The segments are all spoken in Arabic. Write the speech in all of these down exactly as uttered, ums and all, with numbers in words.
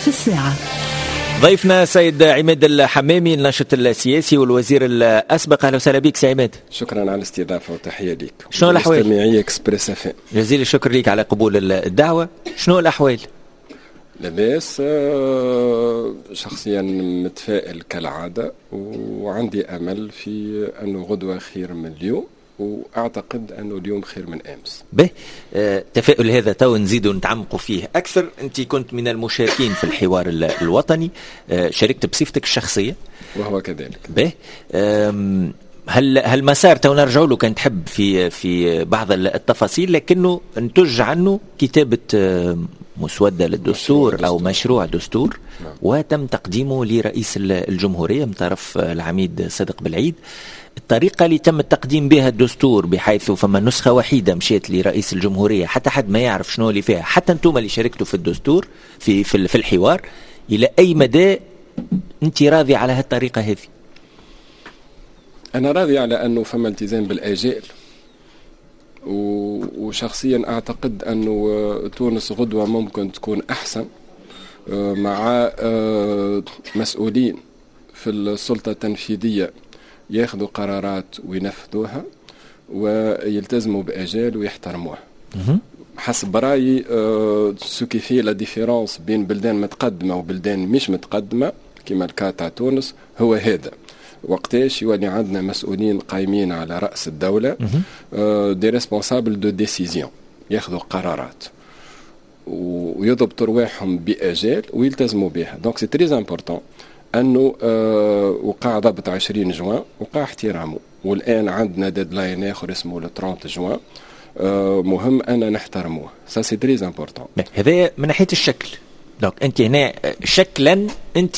في الساعة. ضيفنا سيد عماد الحمامي الناشط السياسي والوزير الأسبق. أهلا وسهلا بك سي عماد. شكرا على الاستضافة وتحية لك. شنو الأحوال؟ مستمعي اكسبريس اف ام. جزيل الشكر لك على قبول الدعوة. شنو الأحوال؟ لاباس، شخصيا متفائل كالعادة وعندي أمل في أنه غدوة خير من اليوم، واعتقد انه اليوم خير من امس. به آه، تفاؤل هذا تو نزيد نتعمقوا فيه اكثر. انت كنت من المشاركين في الحوار الوطني، آه، شاركت بصفتك الشخصيه وهو كذلك. به هل هالمسار تو نرجعوا له، كان تحب في في بعض التفاصيل، لكنه انتج عنه كتابه آه مسودة للدستور مشروع أو مشروع دستور. نعم. وتم تقديمه لرئيس الجمهورية من طرف العميد صادق بالعيد. الطريقة اللي تم التقديم بها الدستور بحيث فما نسخة وحيدة مشيت لرئيس الجمهورية، حتى حد ما يعرف شنو اللي فيها، حتى انتم اللي شاركتوا في الدستور في في, في الحوار، إلى أي مدى أنت راضي على هالطريقة هذه؟ أنا راضي على أنه فما التزام بالآجال، وشخصيا أعتقد أنه تونس غدوة ممكن تكون أحسن مع مسؤولين في السلطة التنفيذية ياخذوا قرارات وينفذوها ويلتزموا بأجال ويحترموها. حسب رأيي سو كي في لا ديفيرونس بين بلدان متقدمة وبلدان مش متقدمة كما الكا تاع تونس هو هذا. وقتاش يولي عندنا مسؤولين قايمين على رأس الدولة، دي ريسبونسابل دو ديسيزيون، ياخذوا قرارات ويضبطوا رواحهم بأجال ويلتزموا بها. دونك سي تري امبورطون انه آه وقع ضبط عشرين جوان وقع احترامه، والان عندنا ديدلاين اخر اسمه ل ثلاثين جوان، آه مهم ان نحترموه. سا سي تري امبورطون. هذا من ناحيه الشكل. دونك انت هنا شكلا انت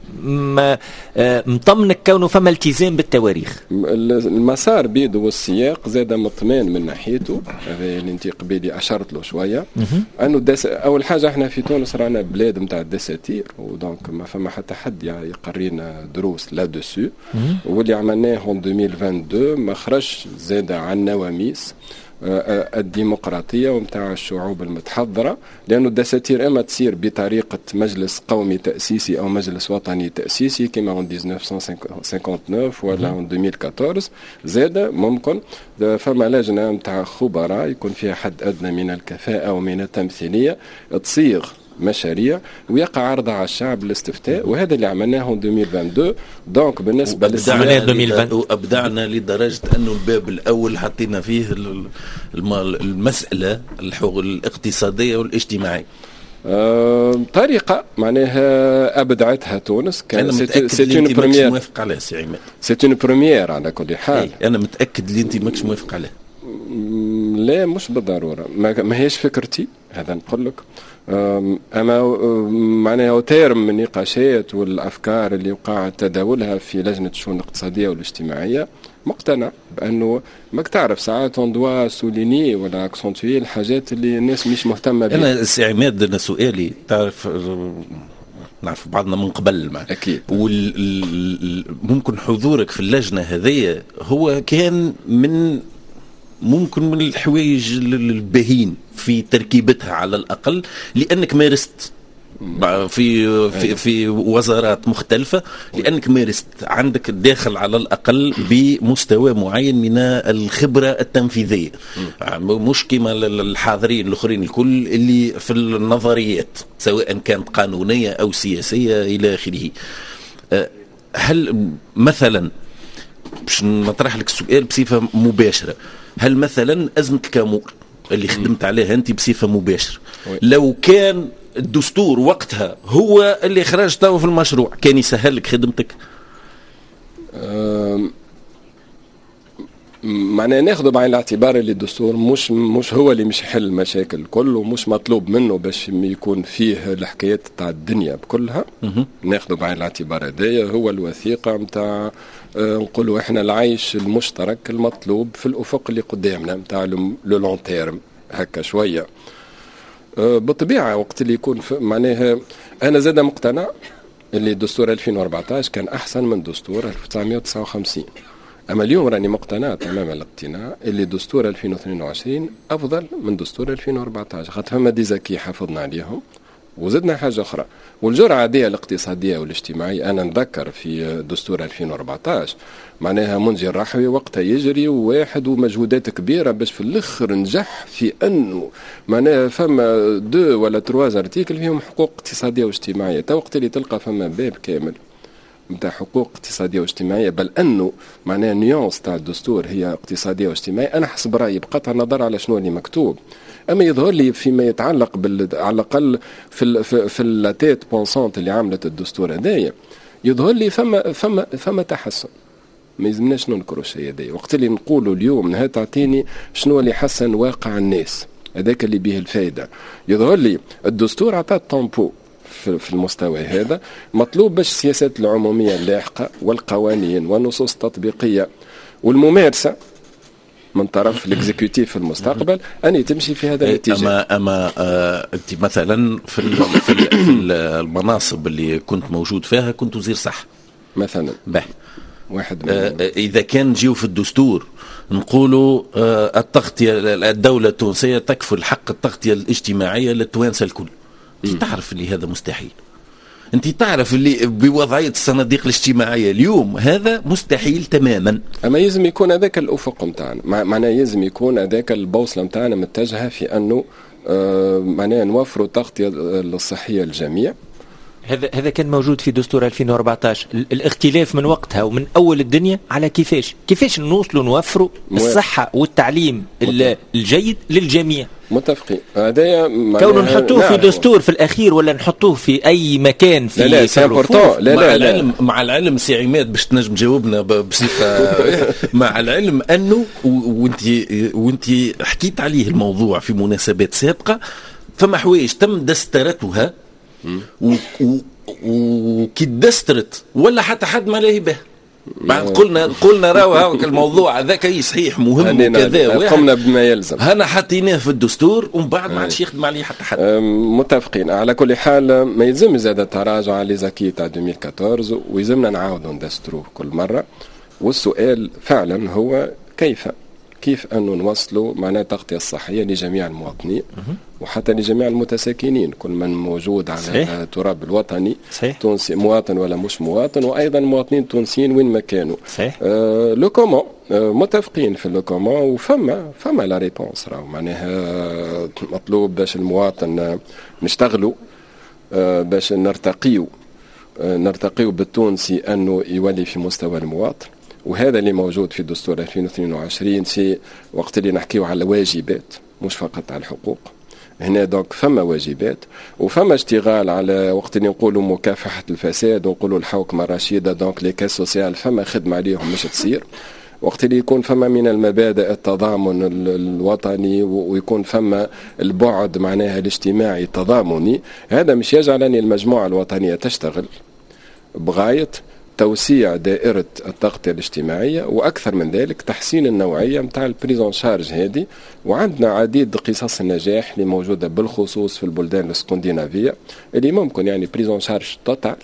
مطمنك كونه فما التزام بالتواريخ. المسار بيده والسياق زاد مطمئن من ناحيته، هذا اللي انت قبيلي اشرت له شويه. انه دس... اول حاجه احنا في تونس رانا بلاد نتاع الدساتير، ودونك ما فما حتى حد يقرينا دروس لا دوسو. واللي عملناه في ألفين واثنين ما خرجش زاد عن نواميس الديمقراطية ومتاع الشعوب المتحضرة، لأنه الدساتير إما تصير بطريقة مجلس قومي تأسيسي أو مجلس وطني تأسيسي كما عام ألف وتسعمائة وخمسة وخمسين ولا عام ألفين وأربعطاش. زاد ممكن فما لجنة متاع خبراء يكون فيها حد أدنى من الكفاءة ومن التمثيلية تصيغ مشاريع ويقع عرضها على الشعب الاستفتاء، وهذا اللي عملناه ألفين واثنين. دونك بالنسبه للسنة وابدعنا لدرجه انه الباب الاول حطينا فيه المساله الاقتصاديه والاجتماعيه. أه طريقه معناها ابدعتها تونس. كان سي اون بريمير موافق عليها سي عماد. سي اون بريمير على كل حال. انا متاكد اللي انت ماكش موافق عليها. لا مش بالضروره، ما هيش فكرتي هذا نقول لك. أما معناها تيرم من النقاشات والأفكار اللي وقع تداولها في لجنة الشؤون الاقتصادية والاجتماعية مقتنع بأنه ماك تعرف ساعات on doit souligner ولا accentuer الحاجات اللي الناس مش مهتمة بها. أنا سي عماد أنا سؤالي تعرف نعرف بعضنا من قبل معه. أكيد. وممكن حضورك في اللجنة هذه هو كان من ممكن من الحوايج الباهين في تركيبتها على الأقل، لأنك مارست في في في وزارات مختلفة، لأنك مارست عندك داخل على الأقل بمستوى معين من الخبرة التنفيذية، مش كما الحاضرين الآخرين الكل اللي في النظريات سواء كانت قانونية أو سياسية إلى آخره. هل مثلا باش نطرح لك السؤال بصفة مباشرة، هل مثلا أزمة الكامور اللي خدمت عليها أنت بصفة مباشرة لو كان الدستور وقتها هو اللي خرجته في المشروع كان يسهل لك خدمتك؟ معناه ناخذ بعين الاعتبار اللي الدستور مش مش هو اللي مش يحل المشاكل الكل، ومش مطلوب منه باش يكون فيه الحكايات تاع الدنيا بكلها. ناخذ بعين الاعتبار هذايا هو الوثيقه نتاع أه نقولوا احنا العيش المشترك المطلوب في الافق اللي قدامنا نتاع لو لون تيرم هكا شويه. أه بالطبيعه وقت اللي يكون معناها انا زاد مقتنع اللي دستور ألفين وأربعطاش كان احسن من دستور ألف وتسعمائة وتسعة وخمسين. أما اليوم راني مقتنع تمام الاقتناع اللي دستور ألفين واثنين وعشرين أفضل من دستور ألفين وأربعطاش، خاطر فما ديزاكي حافظنا عليهم وزدنا حاجة أخرى، والجرعة دي الاقتصادية والاجتماعية. أنا نذكر في دستور ألفين وأربعطاش معناها منجي الرحوي وقتها يجري واحد ومجهودات كبيرة باش في الآخر نجح في أنه معناها فما دو ولا ترواز ارتيكل فيهم حقوق اقتصادية واجتماعية. تا وقت اللي تلقى فما باب كامل متاع حقوق اقتصادية واجتماعية، بل أنه معناها نيونس تاع الدستور هي اقتصادية واجتماعية. أنا حسب رأيي بقطع النظر على شنو اللي مكتوب، اما يظهر لي فيما يتعلق بال... على الاقل في ال... في, في اللاتيت بونسونت اللي عملت الدستور هذايا، يظهر لي فما فما فما تحسن. ما يلزمناش ننكروا الشيء هذايا. وقت اللي نقولوا اليوم نها تعطيني شنو اللي حسن واقع الناس، هذاك اللي به الفائده. يظهر لي الدستور عطى طامبو في, في المستوى هذا. مطلوب باش السياسات العموميه اللاحقه والقوانين والنصوص التطبيقيه والممارسه من طرف الاكزيكوتيف في المستقبل أن تمشي في هذا الاتجاه. أما أما آه أنت مثلا في في المناصب اللي كنت موجود فيها كنت وزير صح مثلا. به واحد آه إذا كان جيو في الدستور نقولوا آه التغطية الدولة التونسية تكفل حق التغطية الاجتماعية للتوانسة الكل. أنت تعرف اللي هذا مستحيل. انت تعرف اللي بوضعيه الصناديق الاجتماعيه اليوم هذا مستحيل تماما. اما يلزم يكون هذاك الافق نتاعنا، معناه يلزم يكون هذاك البوصله نتاعنا متجهه في انه آه معناه نوفروا تغطيه الصحيه للجميع. هذا هذا كان موجود في دستور ألفين وأربعطاش. الاختلاف من وقتها ومن اول الدنيا على كيفاش كيفاش نوصلوا نوفروا الصحه والتعليم الجيد للجميع. متفقين. هذايا كونه نحطوه في دستور في الاخير ولا نحطوه في اي مكان في لا لا سي امبورطون. لا مع لا العلم لا. مع العلم سي عماد باش تنجم تجاوبنا بصفه مع العلم انه وانت وانت حكيت عليه الموضوع في مناسبات سابقه، فما حوايج تم دسترتها وكي دسترت ولا حتى حد ما لاهي به. بعد قلنا قلنا راهو هاك الموضوع هذاك اي صحيح مهم وكذا قمنا بما يلزم، هنا حطيناه في الدستور ومن بعد ما عادش يخدم عليه حتى حد. متفقين. على كل حال ما يلزم زاد التراجع على زكي تاع ألفين وأربعطاش ويلزمنا نعاودوا ندستروه كل مره. والسؤال فعلا هو كيف كيف أنه نوصلوا معناه تغطية الصحية لجميع المواطنين وحتى لجميع المتساكنين، كل من موجود على صحيح. التراب الوطني صحيح. تونسي مواطن ولا مش مواطن، وأيضا مواطنين تونسيين وين ما كانوا. آه لو كومون آه متفقين في لو كومون، وفما فما لا ريبونس راهو معناها مطلوب باش المواطن نشتغلوا آه باش نرتقيوا آه نرتقيوا بالتونسي أنه يولي في مستوى المواطن. وهذا اللي موجود في دستور ألفين واثنين وعشرين سي وقت اللي نحكيو على الواجبات مش فقط على الحقوق. هنا دونك فما واجبات وفما اشتغال على وقت اللي نقولوا مكافحة الفساد ونقولوا الحوكمة الرشيدة، دونك لي كاس سوسيال فما خدمة عليهم مش تصير. وقت اللي يكون فما من المبادئ التضامن الوطني ويكون فما البعد معناها الاجتماعي التضامني، هذا مش يجعلني المجموعة الوطنية تشتغل بغاية توسيع دائرة التغطية الاجتماعية، وأكثر من ذلك تحسين النوعية متاع البريزون شارج هذه. وعندنا عديد قصص النجاح اللي موجودة بالخصوص في البلدان الاسكندنافية اللي ممكن يعني بريزون شارج توتال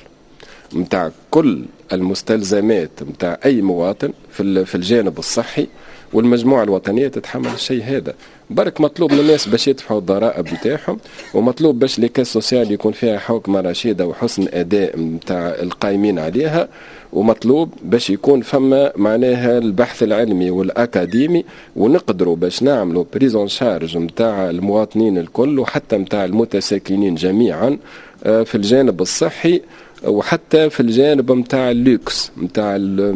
متاع كل المستلزمات متاع أي مواطن في الجانب الصحي، والمجموعة الوطنية تتحمل الشيء هذا. برك مطلوب من الناس باش يدفعوا الضرائب بتاعهم، ومطلوب باش لي كاس سوسيال يكون فيها حوكمة رشيدة وحسن أداء متاع القائمين عليها، ومطلوب باش يكون فما معناها البحث العلمي والأكاديمي، ونقدروا باش نعملوا بريزون شارج متاع المواطنين الكل وحتى متاع المتساكنين جميعا في الجانب الصحي، وحتى في الجانب متاع اللوكس متاع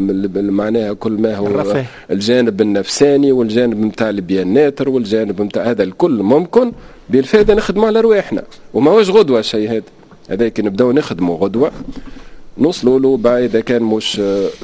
معناها كل ما هو الرفاه. الجانب النفساني والجانب متاع البياناتر والجانب متاع هذا الكل ممكن بالفائده نخدموا على رواحنا، وما هوش غدوه الشيء هذا هذا كي نبداو نخدموا غدوه نوصلوا له بعد اذا كان مش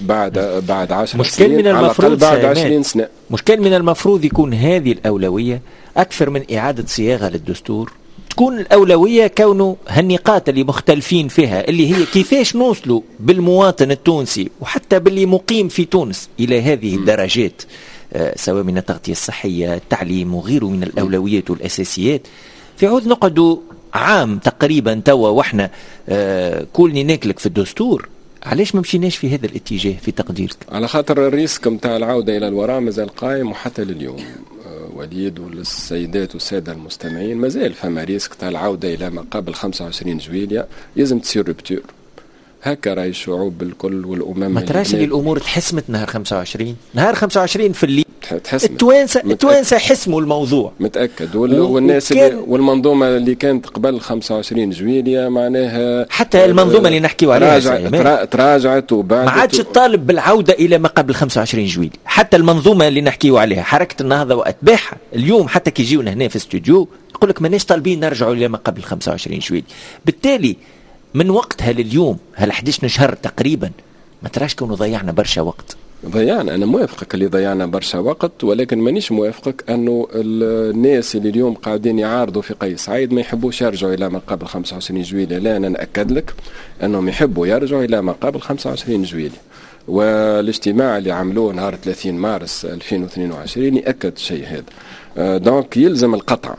بعد بعد عشر سنين من على الاقل بعد عشرين سنه. مش كان من المفروض يكون هذه الاولويه اكثر من اعاده صياغه للدستور، تكون الأولوية كونه هالنقاط اللي مختلفين فيها اللي هي كيفاش نوصلوا بالمواطن التونسي وحتى باللي مقيم في تونس إلى هذه الدرجات، آه سواء من التغطية الصحية التعليم وغيره من الأولويات والأساسيات. في عود نقعدوا عام تقريبا توا وإحنا آه كلني ناكلك في الدستور. علاش ما مشيناش في هذا الاتجاه في تقديرك؟ على خاطر الريسك متاع العودة إلى الوراء مازال قائم وحتى لليوم. وليد وللسيدات والسادة المستمعين، مازال فما ريسك تاع العودة إلى ما قبل خمسة وعشرين جويلية. لازم تصير ربتور هكا راي الشعوب الكل والأمم. ما تراش اللي الأمور تحسمت نهار خمسة وعشرين نهار خمسة وعشرين في الليل تحسمت. التوانسة التوانسة حسموا الموضوع متأكد. والناس اللي والمنظومة اللي كانت قبل خمسة وعشرين جويلية معناها حتى المنظومة اللي نحكيو عليها تراجع تراجعت وبعد ما عادش تطالب بالعودة إلى ما قبل خمسة وعشرين جويلية. حتى المنظومة اللي نحكيو عليها حركة النهضة وأتباعها اليوم حتى كي يجيونا هنا في استوديو يقول لك ماناش طالبين نرجعوا إلى ما قبل خمسة وعشرين جويلية. بالتالي من وقتها لليوم هل أحد عشر شهر تقريبا ما تراش كونوا ضيعنا برشا وقت. ضيعنا. أنا موافقك اللي ضيعنا برشا وقت، ولكن مانيش موافقك أنه الناس اللي اليوم قاعدين يعارضوا في قيس سعيد ما يحبوش يرجعوا إلى ما قبل خمسة وعشرين جويلية. لا، أنا نأكد لك أنهم يحبوا يرجعوا إلى ما قبل خمسة وعشرين جويلية. والاجتماع اللي عملوه نهار ثلاثين مارس ألفين واثنين وعشرين يأكد الشيء هذا. دونك يلزم القطع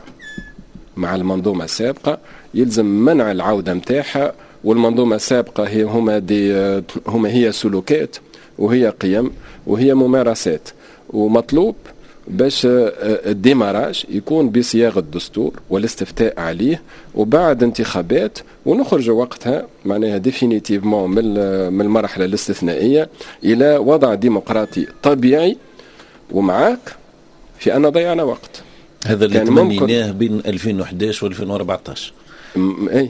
مع المنظومة السابقة، يلزم منع العودة متاعها. والمنظومة السابقة هي هما دي هما هي سلوكات وهي قيم وهي ممارسات، ومطلوب باش الديماراج يكون بصياغة الدستور والاستفتاء عليه وبعد انتخابات، ونخرج وقتها معناها ديفينيتيفمون من المرحلة الاستثنائية إلى وضع ديمقراطي طبيعي. ومعاك في أن ضيعنا وقت. هذا اللي تمنيناه بين ألفين وإحدى عشر وألفين وأربعة عشر. اي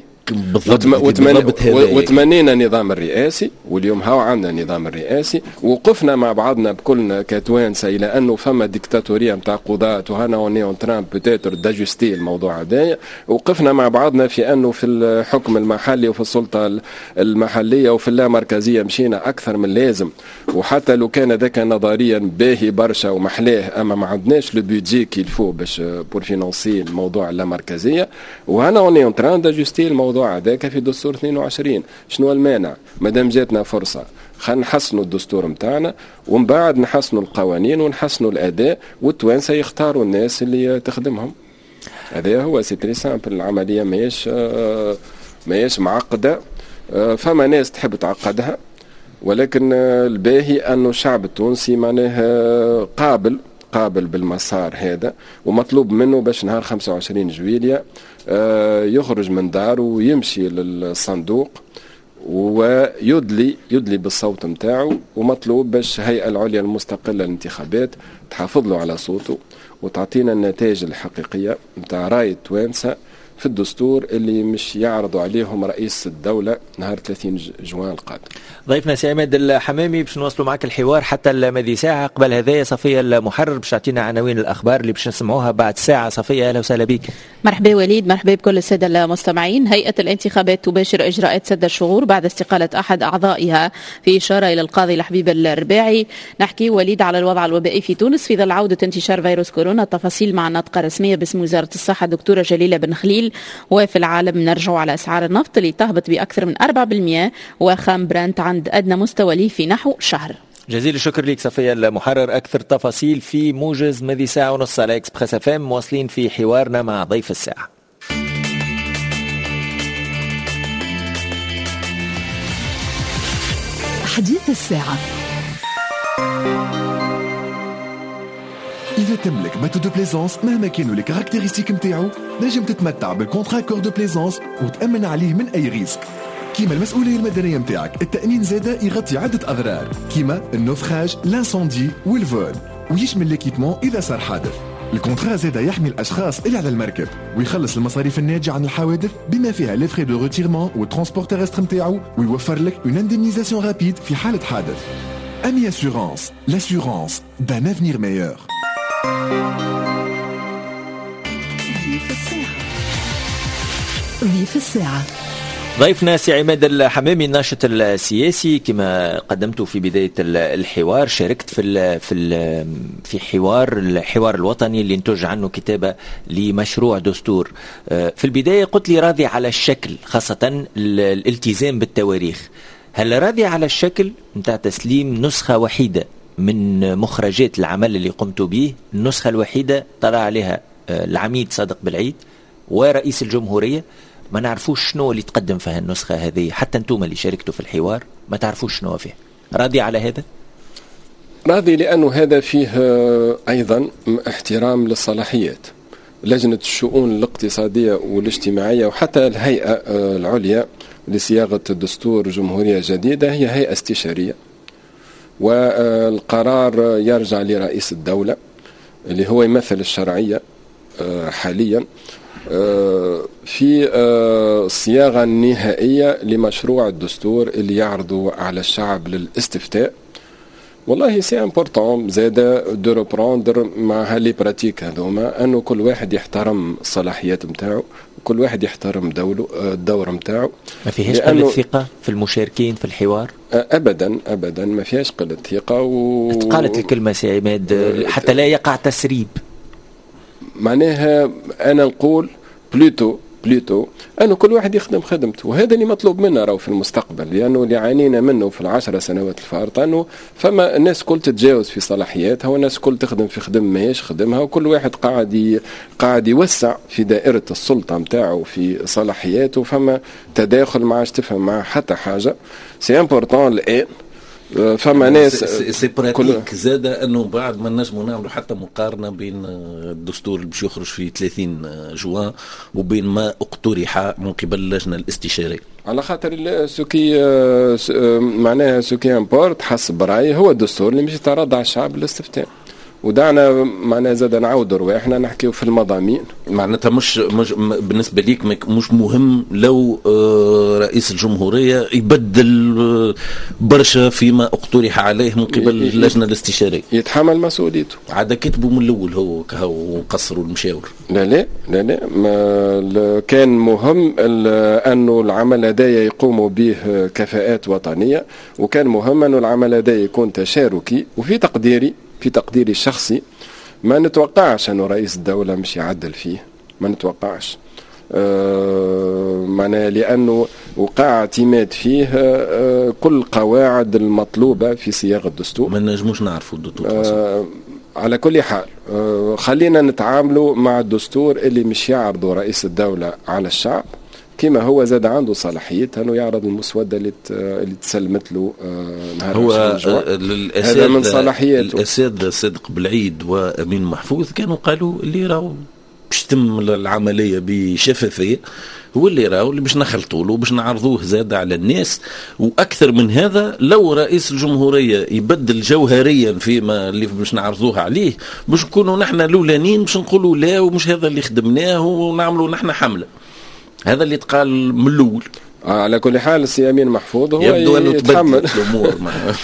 بالضبط. وتمنينا النظام الرئاسي، واليوم هاو عندنا نظام الرئاسي، وقفنا مع بعضنا بكلنا كتوانسة إلى أنه فما ديكتاتورية متاع قضاة وهنا ونيون ترامب بتاتر داجستي الموضوع هذايا. وقفنا مع بعضنا في أنه في الحكم المحلي وفي السلطة المحلية وفي اللامركزية مشينا أكثر من لازم، وحتى لو كان ذاك نظريا باهي برشا ومحلاه، أما ما عندناش لو بيدجي كيلفو باش بور فينانسي الموضوع اللامركزية. وهنا ونيون ترامب داجستي الموضوع هذاك في دستور اثنين وعشرين. شنو المانع؟ مادام جاتنا فرصه خلينا نحسنوا الدستور نتاعنا ومن بعد نحسنوا القوانين ونحسنوا الاداء، والتوانسه يختاروا الناس اللي تخدمهم. هذا هو سي تري سامبل. العمليه ماهيش ماهيش معقده. فما ناس تحب تعقدها، ولكن الباهي انه الشعب التونسي معناه قابل قابل بالمسار هذا، ومطلوب منه باش نهار خمسة وعشرين جويلية يخرج من داره ويمشي للصندوق ويدلي يدلي بالصوت متاعه. ومطلوب باش الهيئة العليا المستقلة للانتخابات تحافظ له على صوته وتعطينا النتائج الحقيقية متاع راي التوانسة في الدستور اللي مش يعرضوا عليهم رئيس الدولة نهار ثلاثين جوان القادم. ضيفنا سي عماد الحمامي باش نواصلوا معك الحوار حتى الماضي ساعة. قبل هذايا صفية المحرر باش تعطينا عناوين الأخبار اللي باش نسمعوها بعد ساعة. صفية أهلا وسهلا بك. مرحبا وليد، مرحبا بكل السادة المستمعين. هيئة الانتخابات تباشر إجراءات سد الشغور بعد استقالة أحد أعضائها في إشارة إلى القاضي لحبيب الرباعي. نحكي وليد على الوضع الوبائي في تونس في ظل عودة انتشار فيروس كورونا. التفاصيل مع ناطقة رسمية باسم وزارة الصحة دكتورة جليلة بن خليل. وفي العالم نرجع على أسعار النفط اللي تهبط بأكثر من أربعة بالمئة، وخام برنت عند أدنى مستوى ليه في نحو شهر. جزيل الشكر لك صفية المحرر. أكثر تفاصيل في موجز ماضي ساعة ونص على إكسبريس اف ام. مواصلين في حوارنا مع ضيف الساعة. حديث الساعة. إذا تملك باتو دو بليزونس مهما كانوا لي كاركتيرستيك نتاعو، نجم تتمتع بالكونترا كور دو بليزونس وتأمن عليه من أي ريسك. كيما المسؤولية المدنية نتاعك، التأمين زادا يغطي عدة أضرار كيما النوفخاج، لانسوندي والفول، ويشمل ليكيبمون إذا صار حادث. الكونترا زادا يحمي الأشخاص اللي على المركب ويخلص المصاريف الناتجة عن الحوادث بما فيها لي فري دو روتيرمون والترونسبور تيرستر نتاعو، ويوفر لك اون اندemnisation رابيد في حالة حادث. أمي أسيورانس، l'assurance d'un avenir meilleur. ضيف الساعة. ضيف الساعة. ضيفنا سي عماد الحمامي الناشط السياسي. كما قدمت في بداية الحوار شاركت في ال في ال في حوار الحوار الوطني اللي انتج عنه كتابة لمشروع دستور. في البداية قلت لي راضي على الشكل، خاصة الالتزام بالتواريخ. هل راضي على الشكل متاع تسليم نسخة وحيدة من مخرجات العمل اللي قمت به، النسخة الوحيدة طلع عليها العميد صادق بالعيد ورئيس الجمهورية؟ ما نعرفوش شنو اللي تقدم في النسخة هذه، حتى انتم اللي شاركتوا في الحوار ما تعرفوش شنو فيه. راضي على هذا؟ راضي لأنه هذا فيه أيضا احترام للصلاحيات. لجنة الشؤون الاقتصادية والاجتماعية وحتى الهيئة العليا لصياغة الدستور جمهورية جديدة هي هيئة استشارية، والقرار يرجع لرئيس الدولة اللي هو يمثل الشرعية حاليا في الصياغة النهائية لمشروع الدستور اللي يعرضه على الشعب للاستفتاء. والله سي امبورطون زاد دو ريبروندر مع هالي براتيك هذوما انه كل واحد يحترم الصلاحيات نتاعو وكل واحد يحترم دوله الدور نتاعو. ما فيهاش قلة ثقة في المشاركين في الحوار؟ ابدا ابدا ما فيهاش قلة ثقة و... قالت الكلمة سي عماد حتى لا يقع تسريب. معناها انا نقول بلوتو بلوتو أنه كل واحد يخدم خدمته، وهذا اللي مطلوب منا راهو في المستقبل، لأنه اللي عانينا منه في العشر سنوات الفارطة أنه فما الناس كل تتجاوز في صلاحياتها والناس كل تخدم في خدم ما هيش خدمها، وكل واحد قاعد قاعد يوسع في دائرة السلطة متاعه في صلاحياته، فما تداخل ما عادش تفهم معه حتى حاجة. سي امبورطون الآن فما ناس سي براتيك زاد انه بعد ما نجموا نعملوا حتى مقارنه بين الدستور اللي باش يخرج في ثلاثين جوان وبين ما اقترح من قبل اللجنه الاستشاريه، على خاطر سوكي معناها سوكي امبورت حسب رايي هو الدستور اللي مش يتعرض على الشعب للاستفتاء. ودعنا معناها زاد نعاودوا رواحنا نحكيو في المضامين. معناتها مش, مش بالنسبه ليك مش مهم لو رئيس الجمهوريه يبدل برشا فيما اقترح عليه من قبل اللجنه الاستشاريه، يتحمل مسؤوليته. عاد كتبوا من الاول هو كهو قصروا المشاور. لا لا لا لا ما كان مهم انه العمل هذا يقوموا به كفاءات وطنيه، وكان مهم انه العمل هذا يكون تشاركي. وفي تقديري في تقديري الشخصي ما نتوقعش أنه رئيس الدولة مش يعدل فيه، ما نتوقعش أه معناه لأنه وقع اعتماد فيه أه كل القواعد المطلوبة في صياغة الدستور. ما نجموش نعرفوا الدستور أه على كل حال أه خلينا نتعاملوا مع الدستور اللي مش يعرضه رئيس الدولة على الشعب كما هو زاد عنده صلاحية أنه يعرض المسودة اللي اللي تسلمت له نهار هو هذا من صلاحياته. الأساتذة صدق بالعيد وأمين محفوظ كانوا قالوا اللي راهو باش تتم العملية بشفافية هو اللي راهو اللي باش نخلطوا له باش نعرضوه زاد على الناس. وأكثر من هذا لو رئيس الجمهورية يبدل جوهريا فيما اللي باش نعرضوه عليه باش نكونوا نحن الأولانيين باش نقولوا لا ومش هذا اللي خدمناه ونعملوا نحن حملة. هذا اللي تقال من الأول. آه على كل حال السي أمين محفوظ هو يبدو أنه يتحمل الأمور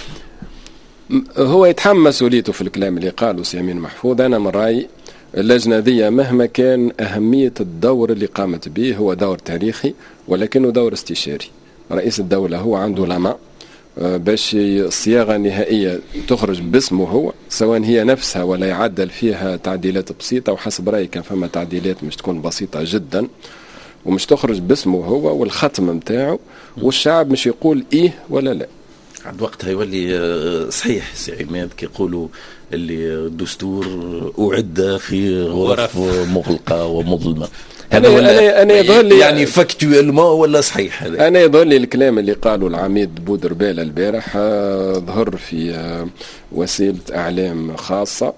هو يتحمل مسؤوليته في الكلام اللي قاله السي أمين محفوظ. أنا من رأيي اللجنة دي مهما كان أهمية الدور اللي قامت به هو دور تاريخي ولكنه دور استشاري. رئيس الدولة هو عنده لمع باش الصياغة النهائية تخرج باسمه هو، سواء هي نفسها ولا يعدل فيها تعديلات بسيطة، وحسب رأيي كان فما تعديلات مش تكون بسيطة جدا ومش تخرج باسمه هو والختم متاعه، والشعب مش يقول إيه ولا لا. عند وقتها يولي صحيح سي عماد كيقولوا اللي الدستور أعد في غرف مغلقة ومظلمة. أنا أنا أنا يظهر لي يعني فاكتويلمون ولا صحيح هذا؟ أنا يظهر لي الكلام اللي قاله العميد بودربالة البارح ظهر في وسيلة إعلام خاصة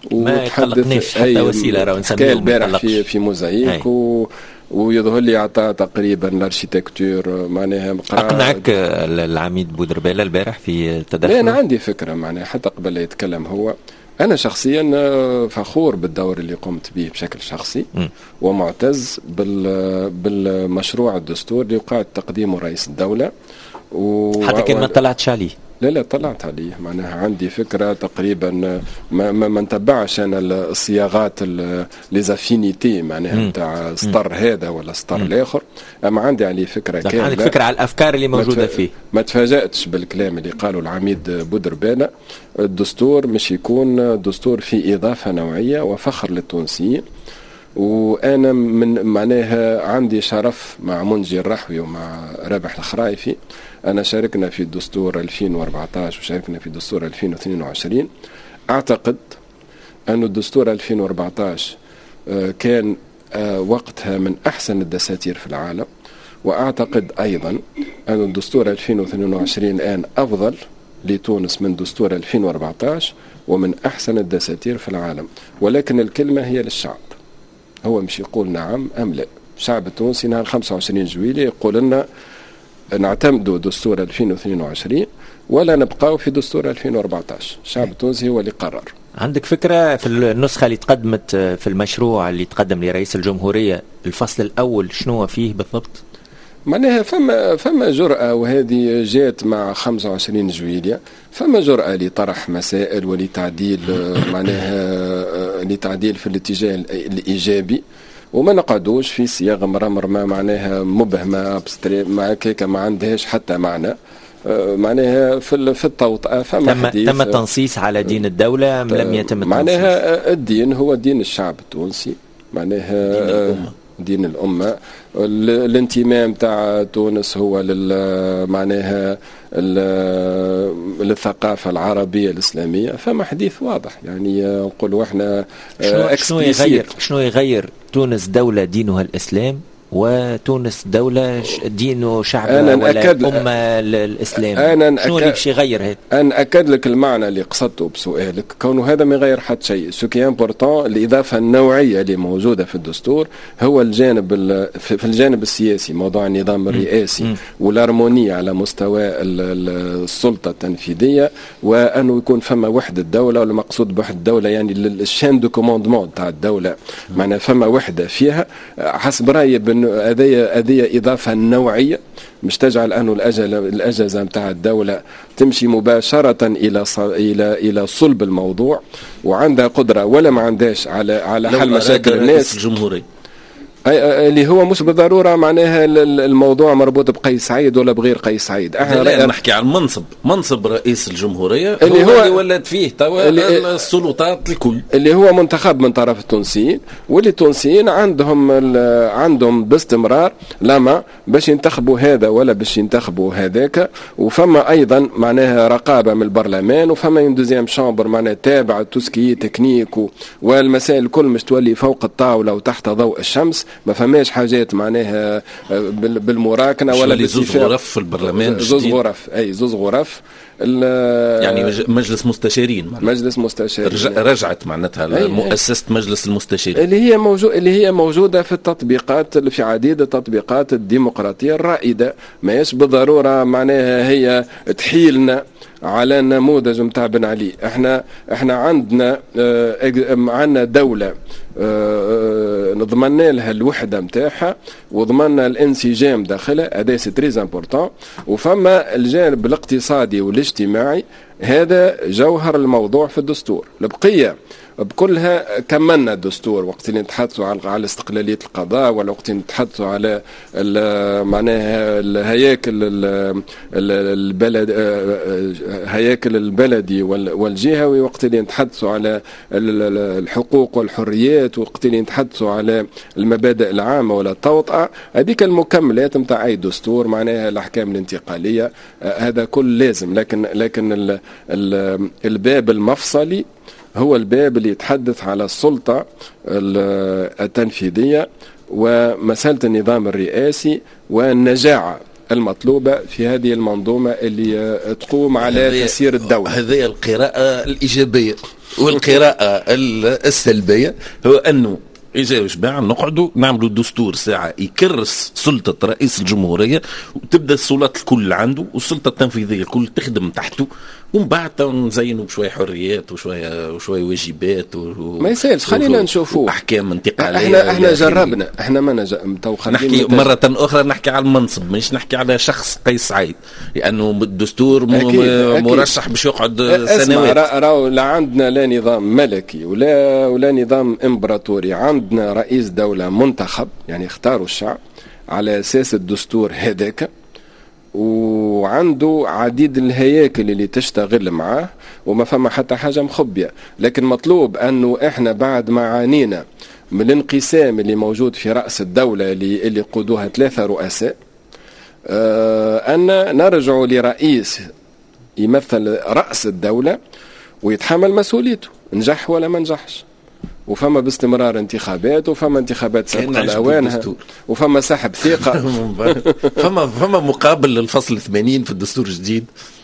وتحدث حتى وسيلة راهو نسميها البارح في في موزايك و ويظهر لي عطاء تقريبا الاركيتكتور معناها اقنعك العميد بودربالة البارح في التدخل؟ لا انا عندي فكره معناها حتى قبل لا يتكلم هو. انا شخصيا فخور بالدور اللي قمت به بشكل شخصي م. ومعتز بال بالمشروع الدستور اللي وقع تقديمه رئيس الدوله و... حتى كان ما طلعتش عليه. لا لا طلعت عليه معناها عندي فكرة تقريبا ما ما, ما نتبعش أنا الصياغات ليزافينيتي معناها نتاع سطر هذا ولا سطر الآخر، أما عندي عليه فكرة كاملة. عندك فكرة على الأفكار اللي موجودة فيه. ما تفاجأتش بالكلام اللي قاله العميد بودربالة. الدستور مش يكون دستور فيه إضافة نوعية وفخر للتونسيين. وأنا من معناها عندي شرف مع منجي الرحوي ومع رابح الخرايفي. أنا شاركنا في الدستور ألفين وأربعة عشر وشاركنا في الدستور ألفين واثنين وعشرين. أعتقد أن الدستور ألفين وأربعة عشر كان وقتها من أحسن الدساتير في العالم، وأعتقد أيضا أن الدستور ألفين واثنين وعشرين الآن أفضل لتونس من دستور ألفين وأربعة عشر ومن أحسن الدساتير في العالم، ولكن الكلمة هي للشعب، هو مش يقول نعم أم لا. الشعب التونسي نهار خمسة وعشرين جويلية يقول لنا نعتمدوا دستور ألفين واثنين وعشرين ولا نبقاو في دستور ألفين وأربعة عشر. الشعب التونسي هو اللي قرر. عندك فكرة في النسخة اللي تقدمت في المشروع اللي تقدم لرئيس الجمهورية الفصل الأول شنو فيه بالضبط؟ معناها فما فما جرأة، وهذه جات مع خمسة وعشرين جويلية، فما جرأة لطرح مسائل ولتعديل معناها لتعديل في الاتجاه الإيجابي، وما نقعدوش في صياغة مرمر ما معناها مبهمة مع كيكا ما عندهاش حتى معنى. معناها في في التوطئة فما تم حديث تم التنصيص على دين الدولة لم يتم التنصيص. معناها الدين هو دين الشعب التونسي، معناها دين الأمة, دين الأمة. الانتماء متاع تونس هو لل معناها للثقافة العربية الإسلامية، فما حديث واضح. يعني نقولوا احنا شنو يغير شنو يغير تونس دولة دينها الإسلام وتونس دولة دين شعبها ولا أمة الإسلام؟ شنو اللي باش يغير هذا؟ أنا أكد لك المعنى اللي قصدته بسؤالك، كونه هذا ما يغير حتى شيء. سوكي امبورتون الإضافة النوعية اللي موجودة في الدستور هو الجانب في الجانب السياسي، موضوع النظام الرئاسي والارمونية على مستوى السلطة التنفيذية، وأنه يكون فما وحدة الدولة. والمقصود بوحدة الدولة يعني الشان دو كوموندمون تاع الدولة، معناها فما وحدة فيها. حسب رأيي هذه هذه إضافة نوعية مش تجعل أنه الأجهزة نتاع الدولة تمشي مباشرة إلى إلى إلى صلب الموضوع وعندها قدرة ولا ما عندهاش على على حل مشاكل الناس. الجمهورية اللي هو مش بالضرورة معناها الموضوع مربوط بقيس سعيد ولا بغير قيس سعيد. احنا لا نحكي عن منصب منصب رئيس الجمهورية اللي هو, هو اللي ولد فيه توا السلطات الكل، اللي هو منتخب من طرف التونسيين، واللي التونسيين عندهم عندهم باستمرار لما باش ينتخبوا هذا ولا باش ينتخبوا هذاك. وفما ايضا معناها رقابة من البرلمان، وفما يندوزيام شامبر معناها تابع توسكي تكنيك والمسائل الكل مش تولي فوق الطاولة وتحت ضوء الشمس. ما فماش حاجات معناها بالمراكنه ولا بالزوز غرف في البرلمان، زوز غرف اي زوز غرف يعني مجلس مستشارين معناتها. مجلس مستشارين رجع رجعت معناتها مؤسسة مجلس المستشارين اللي هي موجود اللي هي موجوده في التطبيقات في عديد التطبيقات الديمقراطيه الرائده. ما يش بالضروره معناها هي تحيلنا على النموذج متاع بن علي. احنا احنا عندنا اه عندنا دوله اه نضمننا لها الوحده متاعها وضمننا الانسجام داخلها، هذا سي تري امبورطون. وفما الجانب الاقتصادي والاجتماعي، هذا جوهر الموضوع في الدستور. البقيه بكلها كملنا الدستور وقت اللي نتحدثوا على استقلالية القضاء، ولا وقت اللي نتحدثوا على معناها الهياكل البلد هياكل البلدي والجهوي، وقت اللي نتحدثوا على الحقوق والحريات، وقت اللي نتحدثوا على المبادئ العامة ولا التوطئة. هذيك المكملات نتاع أي دستور معناها الأحكام الانتقالية، هذا كل لازم. لكن لكن الباب المفصلي هو الباب اللي يتحدث على السلطة التنفيذية ومسألة النظام الرئاسي والنجاعة المطلوبة في هذه المنظومة اللي تقوم على تسيير الدولة. هذه القراءة الإيجابية. والقراءة السلبية هو أنه إذا جماعة نقعدوا نعملوا دستور ساعة يكرس سلطة رئيس الجمهورية وتبدأ السلطات الكل عنده والسلطة التنفيذية الكل تخدم تحته، ومن بعد نزينوا بشوية حريات وشوية وشوية واجبات و... ما يسالش. خلينا نشوفوا أحكام انتقالية. احنا احنا جربنا، احنا ما نج... نحكي مرة أخرى نحكي على المنصب، مش نحكي على شخص قيس سعيد، لأنه يعني الدستور م... أكيد. مرشح باش يقعد سنوات. راهو لا عندنا لا نظام ملكي ولا ولا نظام امبراطوري، عندنا رئيس دولة منتخب يعني اختاروا الشعب على أساس الدستور هذاك، وعنده عديد الهياكل اللي تشتغل معاه وما فما حتى حاجة مخبية. لكن مطلوب أنه إحنا بعد ما عانينا من الانقسام اللي موجود في رأس الدولة اللي, اللي قودوها ثلاثة رؤساء، آه أن نرجع لرئيس يمثل رأس الدولة ويتحمل مسؤوليته، نجح ولا ما نجحش. وفما باستمرار انتخابات، وفما انتخابات سابقة لأوانها، وفما سحب ثقة. فما فما مقابل للفصل ثمانين في الدستور الجديد.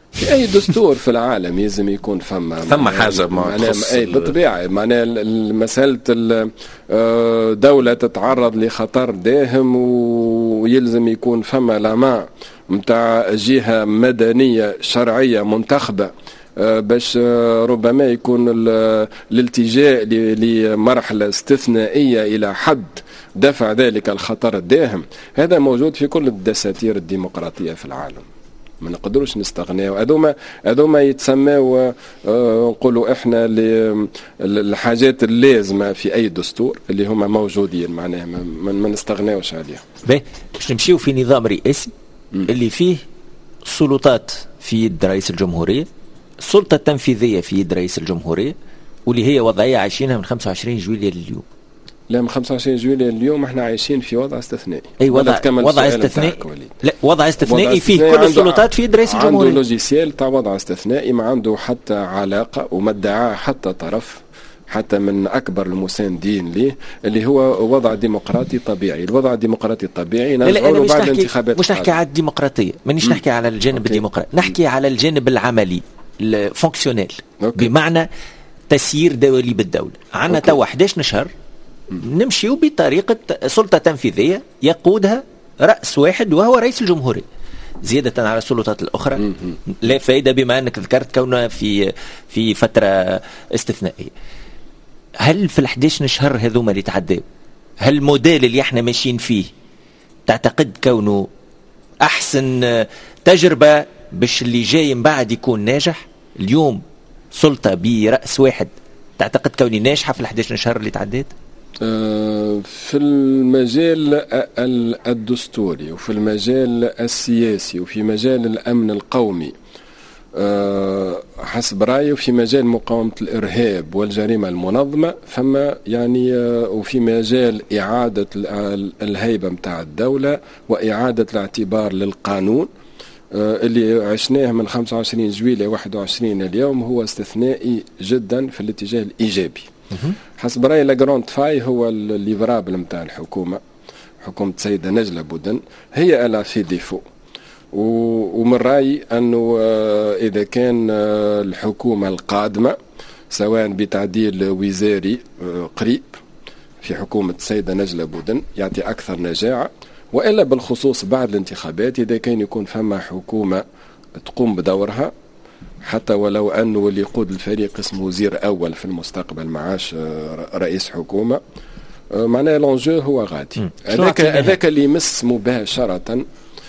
في اي دستور في العالم يلزم يكون فما ثم حاجه ما اي بالطبيعه معناها مساله دوله تتعرض لخطر داهم ويلزم يكون فما لامان نتاع جهه مدنيه شرعيه منتخبه باش ربما يكون الالتجاء لمرحله استثنائيه الى حد دفع ذلك الخطر الداهم. هذا موجود في كل الدساتير الديمقراطيه في العالم، ما نقدروش نستغناو. هذوما هذوما يتسموا نقولوا احنا الحاجات اللازمه في اي دستور اللي هما موجودين معناها ما نستغناوش عليهم. باهي باش نمشيو في نظام رئاسي اللي فيه سلطات في يد رئيس الجمهوريه، السلطه التنفيذيه في يد رئيس الجمهوريه، واللي هي وضعيه عايشينها من خمسة وعشرين جويلية لليوم. لا من خمسة وعشرين جويلية اليوم احنا عايشين في وضع استثنائي. اي وضع وضع استثنائي. لا وضع استثنائي فيه كل السلطات في يد رئيس الجمهوريه. عنده لوجيسيال تاع وضع استثنائي، ما عنده حتى علاقه وما ادعاه حتى طرف حتى من اكبر المساندين ليه اللي هو وضع ديمقراطي طبيعي. الوضع الديمقراطي الطبيعي نرجعوا بعد الانتخابات. مش نحكي على الديمقراطيه، مانيش نحكي على الجانب أوكي. الديمقراطي، نحكي على الجانب العملي الفونكسيونيل، بمعنى تسيير دولي بالدوله. عندنا توا أحد عشر شهر نمشيو بطريقة سلطة تنفيذية يقودها رأس واحد وهو رئيس الجمهورية، زيادة على السلطات الأخرى. لا فائدة بما أنك ذكرت كونها في في فترة استثنائية. هل في الأحد عشر شهر هذوما اللي تعدوا، هل الموديل اللي احنا ماشيين فيه تعتقد كونه أحسن تجربة باش اللي جاي من بعد يكون ناجح؟ اليوم سلطة برأس واحد تعتقد كوني ناجحة في الأحد عشر شهر اللي تعديت؟ في المجال الدستوري وفي المجال السياسي وفي مجال الأمن القومي حسب رأيي، وفي مجال مقاومة الإرهاب والجريمة المنظمة، فما يعني وفي مجال إعادة الهيبة متاع الدولة وإعادة الاعتبار للقانون اللي عشناه من خمسة وعشرين جويلية واحد وعشرين اليوم هو استثنائي جدا في الاتجاه الإيجابي. حسب رأيي لاجراند فاي هو الليفرابل متاع الحكومة، حكومة سيدة نجلة بودن، هي ألا في ديفو. ومن رأيي أنه إذا كان الحكومة القادمة سواء بتعديل وزاري قريب في حكومة السيدة نجلة بودن يعطي أكثر نجاعة، وإلا بالخصوص بعد الانتخابات إذا كان يكون فما حكومة تقوم بدورها، حتى ولو أنه اللي يقود الفريق اسمه وزير أول في المستقبل معاش رئيس حكومة، معناه لونجو هو غادي. هذاك هذاك اللي يمس مباشرة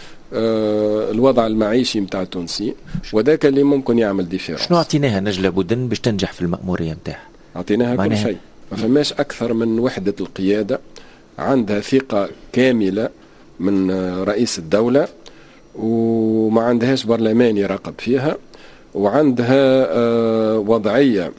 الوضع المعيشي متاع التونسي، وذاك اللي ممكن يعمل ديفيرنس. شنو اعطيناها نجلة بودن باش تنجح في المأمورية متاعها؟ اعطيناها كل شيء، ما فماش أكثر من وحدة القيادة، عندها ثقة كاملة من رئيس الدولة، وما عندهاش برلمان يراقب فيها، وعندها وضعية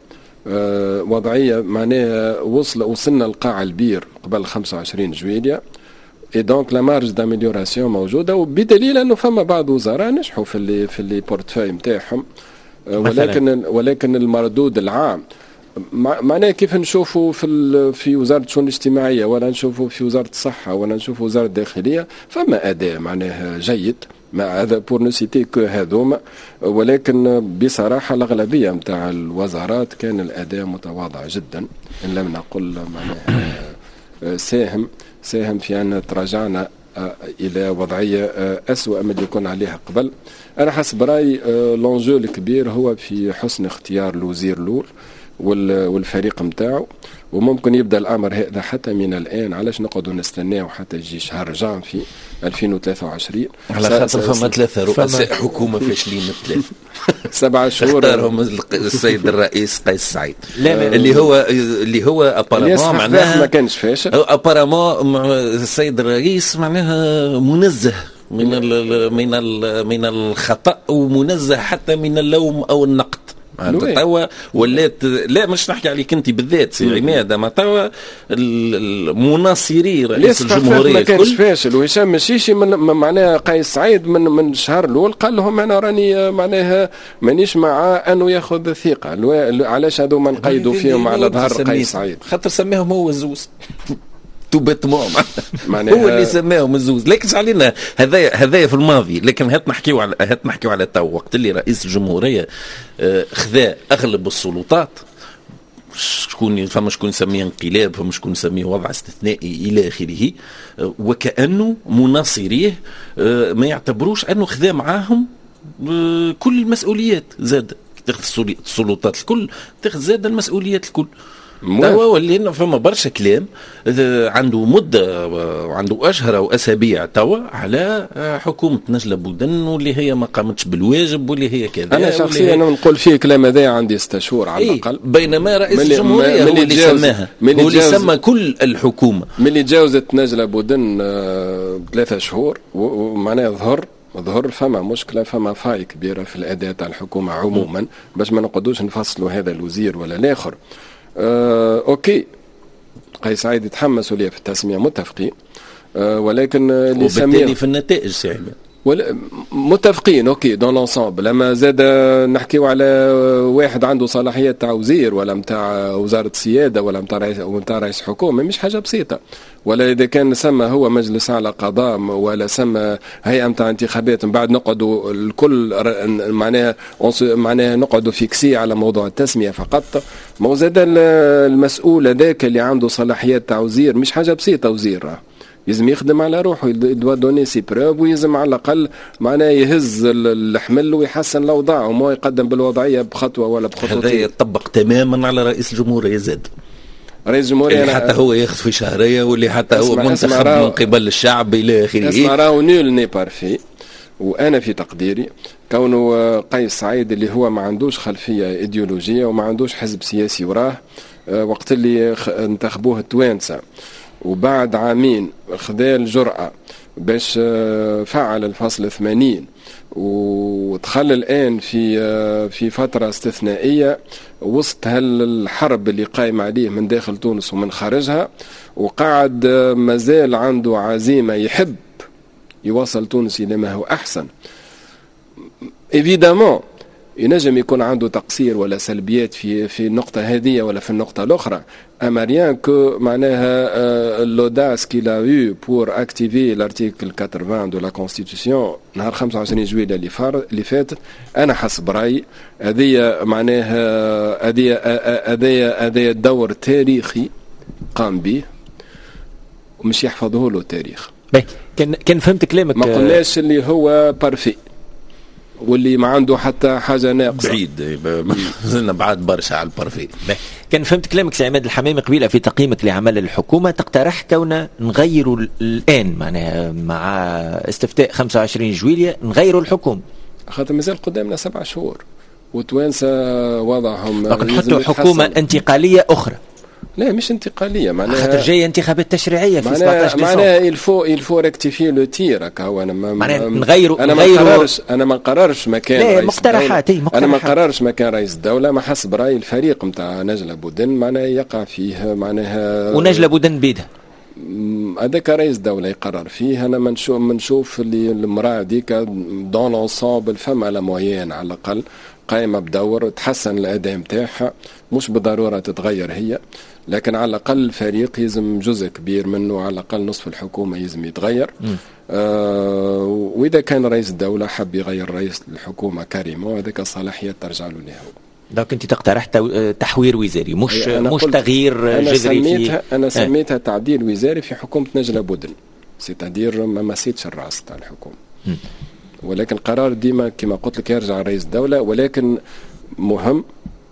وضعية معناها وصل وصلنا لقاع البير قبل خمسة وعشرين جويلية، اي دونك لا مارج داميليوراسيون موجوده، وبدليل انه فما بعض وزراء نجحوا في اللي في اللي بورتفاي نتاعهم، ولكن ولكن المردود العام معناه كيف نشوفوا في في وزاره الشؤون الاجتماعيه، ولا نشوفوا في وزاره الصحه، ولا نشوفوا وزاره الداخليه، فما اداء معناه جيد مع هذا بور نسيتي كو هذوما، ولكن بصراحه الاغلبيه نتاع الوزارات كان الاداء متواضع جدا، ان لم نقل معناه ساهم ساهم في أن تراجعنا إلى وضعية أسوأ من اللي كنا عليها قبل. أنا حسب رأيي لونجو الكبير هو في حسن اختيار الوزير لول والفريق متاعه، وممكن يبدأ الأمر هذا حتى من الآن. علاش نقعدوا نستناو حتى يجي شهر جانفي ألفين وثلاثة وعشرين على خاطر فما ثلاثة رؤساء حكومة فاشلين ثلاثة سبعة شهور اختارهم السيد الرئيس قيس سعيد اللي هو اللي هو ابارامون معناها ما كانش فاشل، ابارامون السيد الرئيس معناها منزه من ال من ال من الخطأ، ومنزه حتى من اللوم او النقد. توا ولات لا مش نحكي عليك انت بالذات سي عماد، اما توا المناصري رئيس الجمهوريه ما كانش فاشل. وهشام مشيشي من معناها قيس سعيد من من الشهر الاول قال لهم انا راني معناها مانيش مع انه ياخذ الثقه. علاش هذو ما نقيدوا فيهم على ظهر قيس سعيد؟ خاطر سماهم هو الزوز توبت معناها هو اللي سماهم الزوز. لكن علينا هذا هذا في الماضي، لكن هات نحكيو على هات نحكيو على تو وقت اللي رئيس الجمهوريه خذا اغلب السلطات. شكون فما شكون يسميه انقلاب، فما شكون يسميه وضع استثنائي الى اخره، وكانه مناصريه ما يعتبروش انه خذا معاهم كل المسؤوليات. زاد تاخذ السلطات الكل، تاخذ زاد المسؤوليات الكل. توا ولينا فما برشا كلام عنده مده وعنده اشهر واسابيع توا على حكومه نجله بودن واللي هي ما قامتش بالواجب واللي هي كذا. انا شخصيا نقول فيه كلام هذا عندي ستة شهور على إيه الاقل. بينما رئيس الجمهوريه هو اللي سماها، هو اللي سمى كل الحكومه. ملي تجاوزت نجله بودن ثلاثة شهور ومعناها ظهر ظهر فما مشكله، فما فاي كبيره في الاداء تاع الحكومه عموما، باش ما نقعدوش نفصلوا هذا الوزير ولا الاخر. أه أوكي، قيس سعيد يتحمس وليه في التسمية متفقين، أه ولكن اللي وبالتالي في النتائج سعيد متفقين اوكي دون لونسومبل. لما زاد نحكيو على واحد عنده صلاحيات تاع وزير ولا نتاع وزاره السياده ولا نتاع رئيس او نتاع رئيس حكومه، مش حاجه بسيطه. ولا اذا كان سمى هو مجلس على قضاء ولا سمى هيئه نتاع انتخابات من بعد نقعدوا الكل معناها معناها نقعدوا فيكسي على موضوع التسميه فقط. ما زاد المسؤول هذاك اللي عنده صلاحيات تاع وزير مش حاجه بسيطه. وزير يلزم يخدم على روحه، يدوا دوني سي بروف، ويلزم على الاقل معناه يهز الحمل ويحسن الاوضاع وما يقدم بالوضعيه بخطوه ولا بخطوتين. هذا يطبق تماما على رئيس الجمهوريه زاد. رئيس الجمهوريه اللي حتى هو ياخذ في شهريه واللي حتى هو منتخب من قبل الشعب الى اخره. اسمع راهو نيل ني بارفي. وانا في تقديري كونه قيس سعيد اللي هو ما عندوش خلفيه ايديولوجيه وما عندوش حزب سياسي وراه، وقت اللي انتخبوه التوانسه وبعد عامين خذا الجرأة باش فعل الفصل ثمانين ودخل الآن في في فترة استثنائية وسط هالحرب اللي قايم عليه من داخل تونس ومن خارجها، وقعد مازال عنده عزيمة يحب يوصل تونس إلى ما هو أحسن. إيفيدامون ينجم يكون عنده تقصير ولا سلبيات في في النقطة هذه ولا في النقطة الأخرى، أما ريان كو معناها لوداس كي لا يو بور اكتيفي لارتيكل ثمانين دو لا كونستيتيسيون نهار خمسة وعشرين جويلية اللي فار اللي فاتت. أنا حسب رأيي هذه معناها هذه هذه هذه الدور تاريخي قام به ومش يحفظه له التاريخ. كان كان فهمت كلامك، ما قلناش اللي هو بارفي واللي ما عنده حتى حاجه ناقصه، بعيد زلنا بعد برشا على البارفي. كان فهمت كلامك سي عماد الحمامي قبيله في تقييمك لعمل الحكومه، تقترح كونه نغيروا الان معناها مع استفتاء خمسة وعشرين جويلية نغيروا الحكومه، خاطر مازال قدامنا سبع شهور وتوانسه وضعهم نحطوا حكومه انتقاليه اخرى. لا مش انتقاليه، معناها خاطر جايه انتخابات تشريعيه في سبعطاش ديسمبر. معناها الفو الفو ريكتيفي لو تير هكا. هو انا معناها نغيروا انا ما نقررش انا ما نقررش مكان رئيس مقترحات الدولة. انا ما نقررش مكان رئيس الدوله، ما حسب راي الفريق نتاع نجله بودن معناها يقع فيه معناها ونجله بودن بيدها هذاك رئيس الدوله يقرر فيه. انا ما نشوف ما نشوف اللي المراه هذيك دون لونسومبل فما لا موين على الاقل قائمه بدور تحسن الاداء نتاعها، مش بالضروره تتغير هي، لكن على الأقل الفريق يلزم جزء كبير منه، على الأقل نصف الحكومة يلزم يتغير. آه وإذا كان رئيس الدولة حب يغير رئيس الحكومة كريمة وهذاك الصلاحيات ترجع له له. دونك أنت تقترح تحوير وزاري مش مش تغيير جذري في أنا سميتها تعديل وزاري في حكومة نجله بودن، سيتادير ما مسيتش الرأس تاع الحكومة. م. ولكن قرار ديما كما قلت لك يرجع رئيس الدولة، ولكن مهم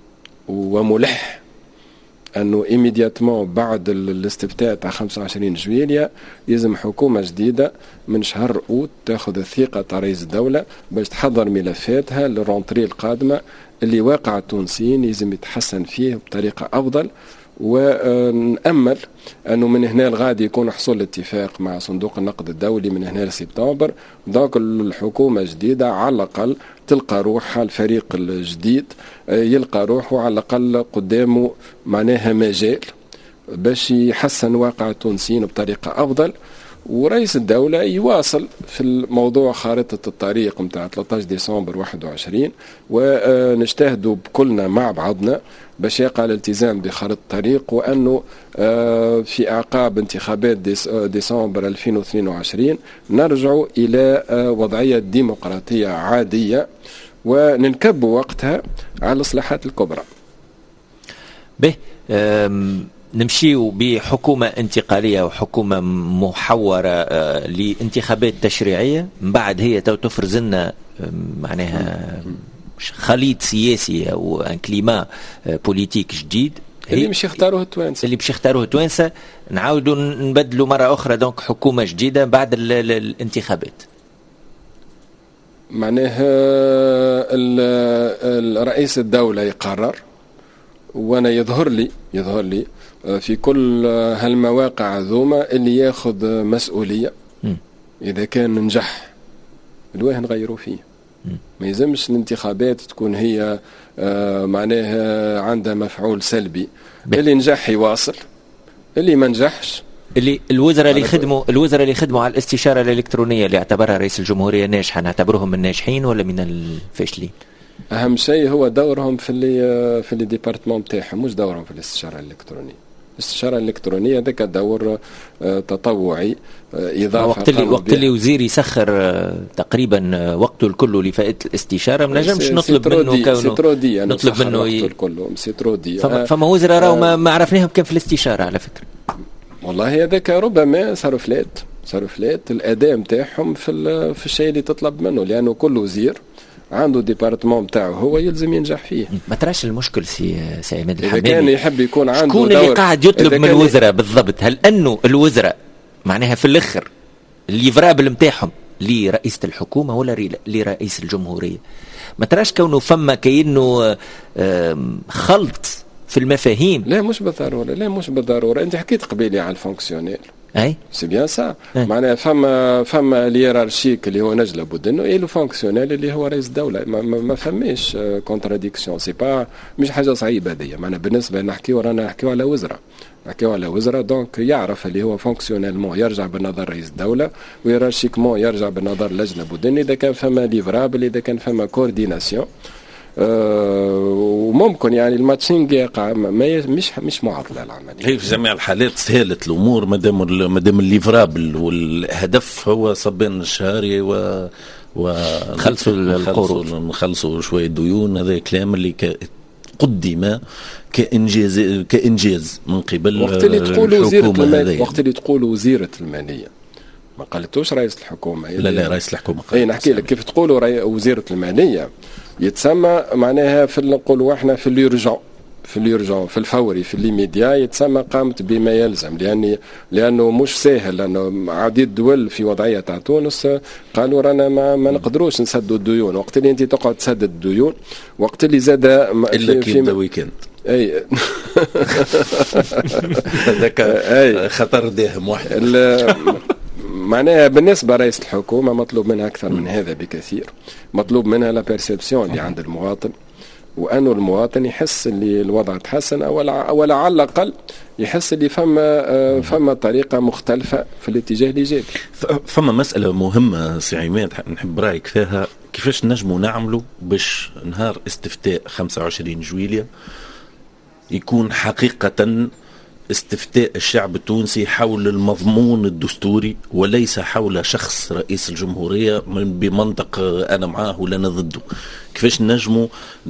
وملح أنه إيميدياتمون بعد الاستفتاء تاع خمسة وعشرين جويلية يلزم حكومة جديدة من شهر أوت تأخذ الثقة تاع رئيس الدولة باش تحضر ملفاتها للرونتري القادمة اللي واقع التونسيين يلزم يتحسن فيه بطريقة أفضل. ونأمل أنه من هنا الغادي يكون حصل اتفاق مع صندوق النقد الدولي من هنا لسبتمبر، دونك الحكومة الجديدة على الأقل تلقى روحها، الفريق الجديد يلقى روحه على الأقل قدامه معناها مجال باش يحسن واقع التونسيين بطريقة أفضل. ورئيس الدولة يواصل في الموضوع خارطة الطريق متاع ثلاثة عشر ديسمبر واحد وعشرين، ونجتهدوا بكلنا مع بعضنا باش يقع الالتزام بخارطة الطريق، وأنه في أعقاب انتخابات ديسمبر ألفين واثنين وعشرين نرجع إلى وضعية ديمقراطية عادية وننكبوا وقتها على الإصلاحات الكبرى. به نمشيو بحكومة انتقالية وحكومة محورة لانتخابات تشريعية، من بعد هي تو تفرز لنا معناها خليط سياسي او ان كليما بوليتيك جديد اللي مش يختاروه التوانسه اللي باش يختاروه التوانسه نعاودوا نبدلوا مره اخرى دونك حكومه جديده بعد ال ال الانتخابات. معناه الرئيس الدوله يقرر، وانا يظهر لي يظهر لي في كل هالمواقع ذوما اللي ياخذ مسؤوليه م. اذا كان نجح الواه نغيروا فيه. ما يلزمش الانتخابات تكون هي آه معناها عندها مفعول سلبي. بي. اللي نجح يواصل، اللي ما نجحش اللي الوزراء اللي خدموا الوزراء اللي خدموا على الاستشاره الالكترونيه اللي اعتبرها رئيس الجمهوريه ناجحه نعتبرهم من الناجحين ولا من الفاشلين؟ اهم شيء هو دورهم في اللي في اللي ديبارتمون تاعهم، مش دورهم في الاستشاره الالكترونيه. الاستشاره الالكترونيه ذاك دور آه تطوعي آه اضافه. وقت اللي وقت اللي وزير يسخر آه تقريبا وقته الكل لفائده الاستشاره ما نجمش نطلب منه كونه نطلب منه الكل سيترودي. فما, فما وزراء راهو ما, ما عرفناهم كان في الاستشاره على فكره. والله هذاك ربما صاروا فلات صاروا فلات الاداء نتاعهم في في الشيء اللي تطلب منه، لانه كل وزير عنده ديبارتمون بتاعه هو يلزم ينجح فيه. ما تراش المشكل سي سي عماد الحمامي إذا كان يحب يكون عنده شكون اللي قاعد يطلب من الوزراء بالضبط؟ هل انه الوزراء معناها في الاخر الليفرابل نتاعهم لرئيسة الحكومه ولا لرئيس الجمهوريه؟ ما تراش كونه فما كأنه خلط في المفاهيم؟ لا مش بالضروره، لا مش بالضروره. انت حكيت قبيلي على الفونكسيونيل اي سي بيان سا، معناها فما فما الهيرارشيك اللي هو نجله بودنو اي لو فونكسيونيل اللي هو رئيس الدوله. ما, ما, ما فماش كونتراديكسيون، سي با مش حاجه صعيبه هذه. معناها بالنسبه نحكيو رانا نحكيو على وزراء نحكيو على وزراء دونك يعرف اللي هو فونكسيونيلمون يرجع بالنظر رئيس الدوله، وهيرارشيكمون يرجع بالنظر لجنه بودن. اذا كان فما ليفرابل، اذا كان فما كورديناسيون أه وممكن يعني الماتشينج يقع مش مش معضله العمليه. هي في جميع الحالات سهلت الامور مادام مادام الليفرابل والهدف هو صبان الشهري و وخلصوا القروض نخلصوا شويه ديون. هذا الكلام اللي قدم كانجاز كانجاز من قبل وقت اللي تقول وزيره الماليه وقت اللي تقول وزيره الماليه ما قالتوش رئيس الحكومه. لا لا رئيس الحكومه. اي نحكي لك كيف تقولوا وزيره الماليه يتسمى معناها في نقولوا احنا في اليورجون في اليورجون في الفوري في ليميديا يتسمى قامت بما يلزم، لأن لانه مش سهل. لانه عديد دول في وضعيه تاع تونس قالوا رانا ما, ما نقدروش نسدوا الديون. وقت اللي انت تقعد تسدد الديون وقت اللي زاد الا كي يبدا ويكند اي هذاك خطر داهم واحد. معناها بالنسبه رئيس الحكومه مطلوب منها اكثر من هذا بكثير. مطلوب منها لا بيرسيبسيون اللي عند المواطن، وانه المواطن يحس اللي الوضع تحسن او ولا على الاقل يحس اللي فما فما طريقه مختلفه في الاتجاه الايجابي. فما مساله مهمه سي عماد نحب رايك فيها، كيفاش نجموا نعملوا باش نهار استفتاء خمسة وعشرين جويلية يكون حقيقه استفتاء الشعب التونسي حول المضمون الدستوري وليس حول شخص رئيس الجمهورية بمنطق أنا معاه ولا أنا ضده. كيفاش نجموا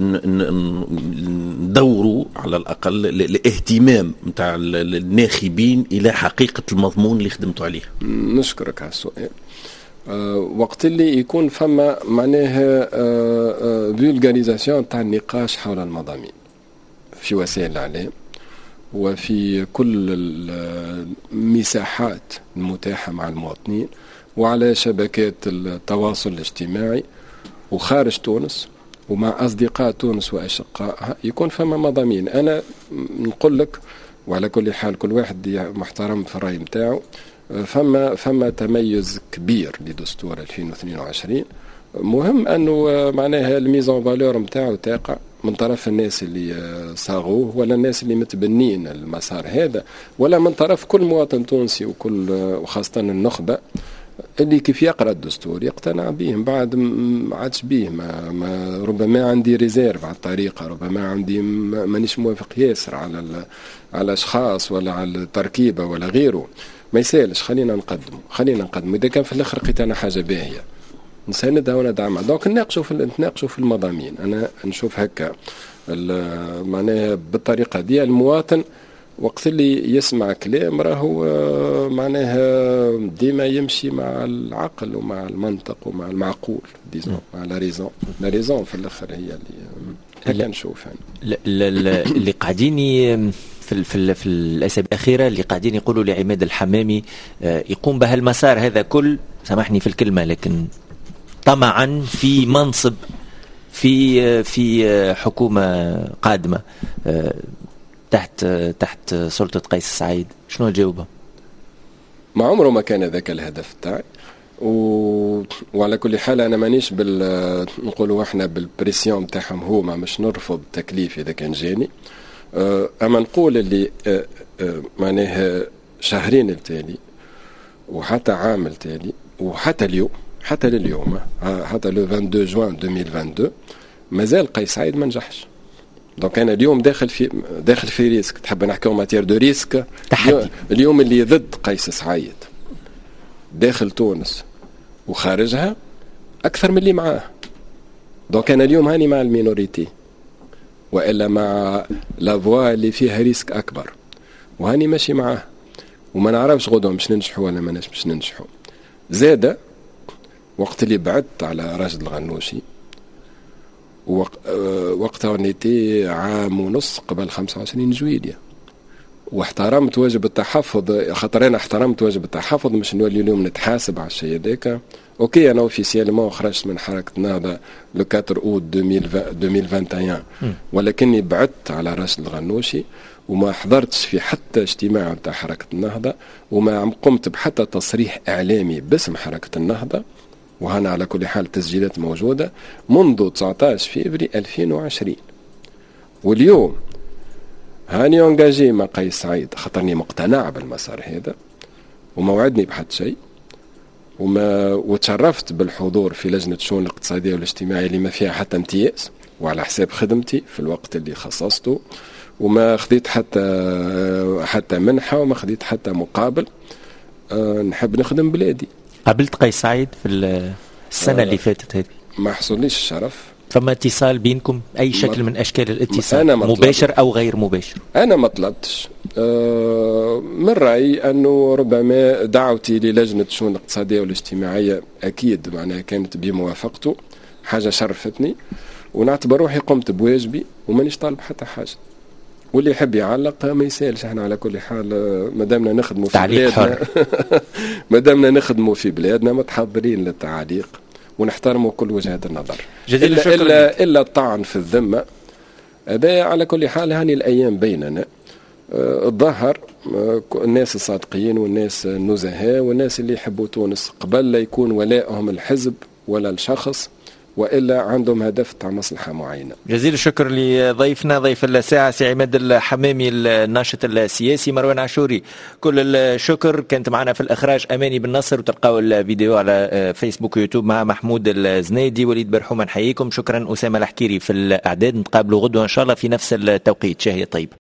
ندوروا على الأقل الاهتمام متاع الناخبين إلى حقيقة المضمون اللي خدمتوا عليه؟ نشكرك على السؤال. أه وقت اللي يكون فما معناها فولغاريزاسيون تاع النقاش حول المضامين في وسائل الإعلام وفي كل المساحات المتاحة مع المواطنين وعلى شبكات التواصل الاجتماعي وخارج تونس ومع أصدقاء تونس وأشقائها يكون فما مضامين. أنا نقول لك وعلى كل حال كل واحد محترم في الرأي متاعه، فما فما تميز كبير لدستور ألفين واثنين وعشرين. مهم أنه معناها الميزان فالور متاعه تقع من طرف الناس اللي صاغوه ولا الناس اللي متبنين المسار هذا، ولا من طرف كل مواطن تونسي وكل وخاصة النخبة اللي كيف يقرأ الدستور يقتنع به. بعد ما عادش به ما, ما ربما عندي ريزيرف على الطريقة، ربما عندي مانيش موافق ياسر على على أشخاص ولا على التركيبة ولا غيره، ما يسالش خلينا نقدمه خلينا نقدمه إذا كان في الآخر لقيت أنا حاجة باهية نساندها وندعمها. دونك نناقشوا في نتناقشوا في المضامين. أنا نشوف هكا معناها بالطريقة دي المواطن وقت اللي يسمع كلام راهو معناها ديما يمشي مع العقل ومع المنطق ومع المعقول ديزون مع لا ريزون. لا ريزون في الاخر هي اللي هكا نشوف يعني. اللي قاعدين في في في الاسابيع الاخيره اللي قاعدين يقولوا لعماد الحمامي يقوم بهالمسار هذا كل، سامحني في الكلمه، لكن طمعا في منصب في في حكومه قادمه تحت تحت سلطة قيس سعيد. شنو الجواب؟ ما عمره ما كان ذاك الهدف تاعي و... وعلى كل حال انا مانيش بال نقولوا احنا بالبريسيون تاعهم هما مش نرفض تكليف اذا كان جاني. اما نقول اللي معناها شهرين التالي وحتى عام التالي وحتى اليوم حتى لليوم حتى لو اثنين وعشرين جوان ألفين واثنين وعشرين مازال قيس سعيد ما نجحش. دونك انا اليوم داخل في داخل في ريسك، تحب نحكيو ماتير دو ريسك تحدي. اليوم اللي ضد قيس سعيد داخل تونس وخارجها اكثر من اللي معاه. دونك انا اليوم هاني مع المينوريتي والا مع لافوا اللي فيها ريسك اكبر وهاني ماشي معاه وما نعرفش غدوه مش ننجحوا ولا ما مش ننجحوا. زاده وقت اللي بعدت على راشد الغنوشي وقتها نيتي عام ونص قبل خمسة وعشرين جويلية واحترمت واجب التحفظ. خاطر انا احترمت واجب التحفظ مش نولي اليوم نتحاسب على الشيء هذاك. اوكي انا اوفيسيالمون خرجت من حركه النهضه لو أربعة اوت ألفين وواحد وعشرين ولكني بعدت على راشد الغنوشي وما حضرتش في حتى اجتماع نتاع حركه النهضه وما قمت بحتى تصريح اعلامي باسم حركه النهضه. وهنا على كل حال تسجيلات موجودة منذ تسعة عشر فبراير ألفين وعشرين. واليوم هاني انجاجي مع قيس سعيد خاطرني مقتنع بالمسار هذا وما وعدني بحد شيء وما وتشرفت بالحضور في لجنة الشؤون الاقتصادية والاجتماعية اللي ما فيها حتى امتياز وعلى حساب خدمتي في الوقت اللي خصصته وما خديت حتى حتى منحة وما خديت حتى مقابل. أه نحب نخدم بلادي. قابلت قيس سعيد في السنة آه اللي فاتت هذه؟ ما حصليش الشرف. فما اتصال بينكم أي شكل من أشكال الاتصال مباشر أو غير مباشر؟ أنا ما طلبتش. آه من رأيي أنه ربما دعوتي للجنة الشؤون الاقتصادية والاجتماعية أكيد معناها كانت بموافقته، حاجة شرفتني ونعتبر روحي قمت بواجبي ومانيش طالب حتى حاجة. واللي يحب يعلق ما يسالش، احنا على كل حال مادامنا نخدموا في بلادنا مادامنا نخدموا في بلادنا متحضرين للتعاليق ونحترموا كل وجهات النظر. إلا, إلا, إلا الطعن في الذمة هذا على كل حال. هاني الأيام بيننا الظهر الناس الصادقين والناس النزهاء والناس اللي يحبوا تونس قبل لا يكون ولائهم الحزب ولا الشخص وإلا عندهم هدف تاع مصلحة معينة. جزيل الشكر لضيفنا ضيف الساعة سي عماد الحمامي الناشط السياسي. مروان عاشوري كل الشكر. كانت معنا في الإخراج أماني بن نصر وتلقاو الفيديو على فيسبوك ويوتيوب مع محمود الزنيدي. وليد برحومة نحييكم. شكرا أسامة الحكيري في الإعداد. نتقابلوا غدوة إن شاء الله في نفس التوقيت. شهية طيب.